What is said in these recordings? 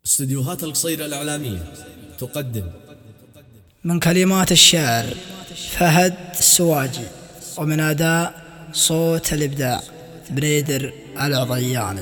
استديوهات القصيرة الإعلامية تقدم من كلمات الشاعر فهد السواجي، ومن أداء صوت الإبداع بريدر العضياني.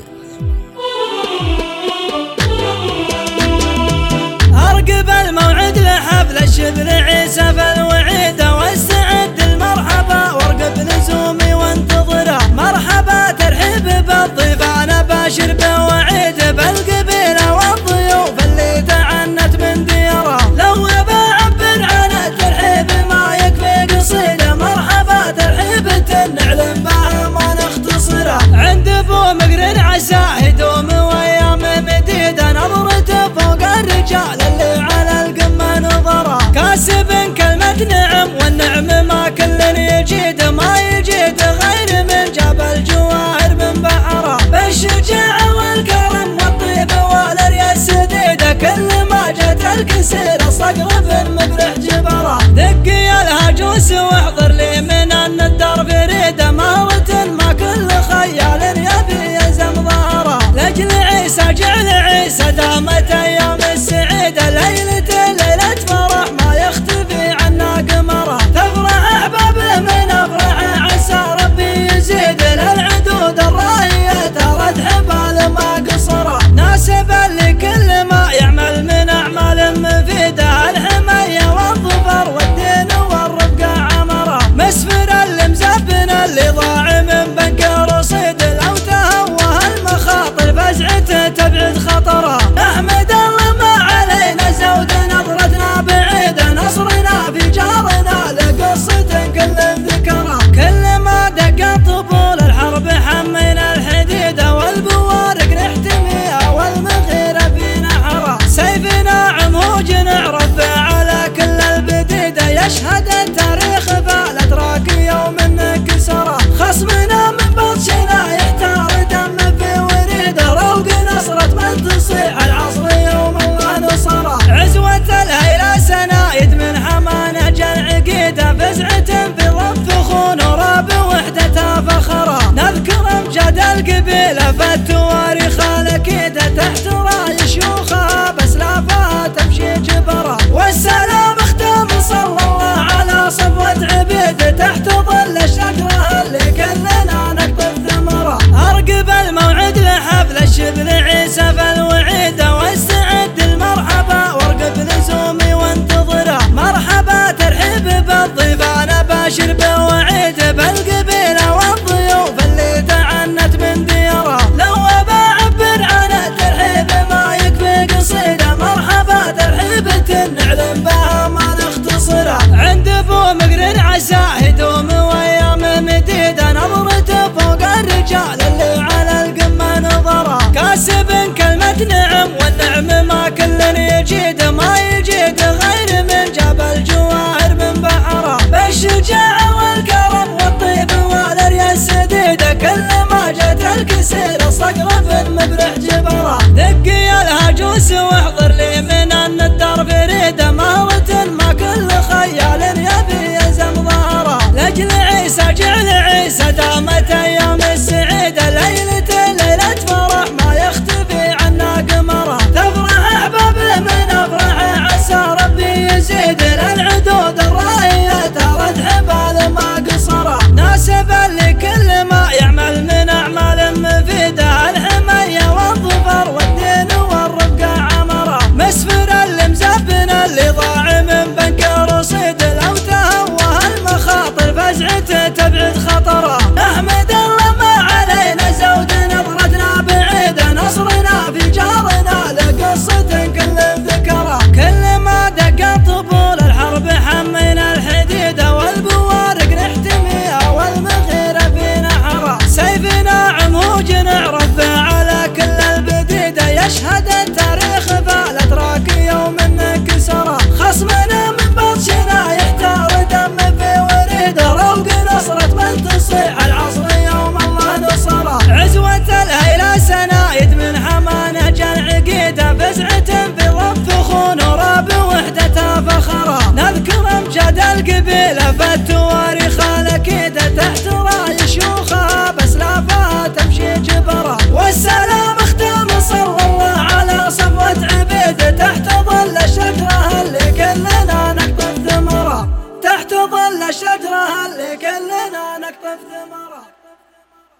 أرقب الموعد لحفل الشبل عيسى فالوعيد، واستعد المرحبا وارقب لزومي وانتظره. مرحبا ترحيب بالضيف انا باشر بوعيد، بالقبيله والضيوف اللي تعنت من ديره. لو يبى اعبر عن الترحيب ما يكفي قصيده، مرحبا ترحيب نعلم بها ما نختصره. عند ابو مقرن عسى يدوم وايام مديده، نظرته فوق الرجال اللي على القمه نظره. كاسب كلمه نعم والنعم ما كل يجيد، ما يجيد غير من جاب الجواهر من بحره. بالشجاعه والكرم والطيب والرياس سديده، كل ما جت الكسير صقر مبرح جبره. دق يا الهجوس واحضر لي من الندر فريده، مهرة ما كل خيال يبي يلزم ظهره. لاجل عيسى جعل عيسى دامت ايام السعيده، ليلة فرح ما يختفي عنا قمره. تفرح احبابه من افراحه عسى ربي يزيد، للعدود الراهيه ترد حبال ما قصره. ناسب لكل ما يعمل من اعمال مفيده، الحمايه والظفر والدين والرفقه عمره. مسفر المزبن اللي ضاع من بنك رصيد، لو تهوه المخاطر فزعته تبعد خطره. نحمد الله ما علينا زود نظرتنا بعيده، نصرنا في جارنا لقصة كل ذكره. كل ما دق طبول الحرب حمينا الحديده، والبوارق نحتميها والمغيره في نحره. سيفنا عموج نعرف على كل البديده، يشهد التاريخ فالاتراك يوم انكسره. خصمنا من بطشنا يحتار دم في وريده، روق نصرة من تصيح العصر يوم الله نصره. عزوة الهيلة سنايد من حمانة جل عقيده، فزعة في ضف خون وراب وحدتها فخره. نذكر امجاد القبيلة فالتواريخ الاكيده، تحت راي شيوخها بسلافها تمشي جبره. والسلام اختم صلى الله على صفوة عبيده، تحت ظل الشجره اللي كلنا نقطف ثمره. ارقب الموعد لحفل الشبل عيسى فالوعيد، واستعد المرحبا وارقب لزومي وانتظره. مرحبا ترحيب بالضيف انا باشر بوعيد، بالقبيله والضيوف اللي تعنت من ديره. لو ابى اعبر عن الترحيب ما يكفي قصيده، مرحبا ترحيب نعلم بها ما نختصره. عند ابو مقرن عسى يدوم وايام مديده، نظرته فوق الرجال اللي على القمه نظره. كاسب كلمه نعم والنعم ما كل يجيد، ما يجيد غير من جاب الجواهر من بحره. بالشجاعه والكرم والطيب والرياس سديده، كل ما جت الكسير صقر مبرح جبره. دق يا الهجوس واحضر لي من الندر فريده، مهرة ما كل خيال يبي يلزم ظهره. لاجل عيسى جعل عيسى دامت ايام السعيده، ليلة فرح ما يختفي عنا قمره. تفرح احبابه من افراحه عسى ربي يزيد، للعدود الراهيه ترد حبال ما قصره. ناسب لكل ما يعمل من اعمال مفيده، الحمايه والظفر والدين والرفقه عمره. مسفر المزبن اللي ضاع من بنك رصيد، لو تهوه المخاطر فزعته تبعد خطره. نحمد الله ما علينا زود نظرتنا بعيده، نصرنا في جارنا لقصة كل ذكره. كل ما دق طبول الحرب حمينا الحديده، والبوارق نحتميها والمغيره في نحره. سيفنا عموج نعرف على كل البديده، يشهد التاريخ فالاتراك يوم انكسره. خصمنا من بطشنا يحتار دم في وريده، روق نصرة من تصيح العصر يوم الله نصره. عزوة الهيلة سنايد من حمانة جل عقيده، فزعة في ضف خون وراب وحدتها فخره. نذكر امجاد القبيلة فالتواريخ الاكيده، تحت راي شيوخها بسلافها تمشي جبره. والسلام اختم صلى الله على صفوة عبيده، تظل الشجرة اللي كلنا نقطف ثمرها.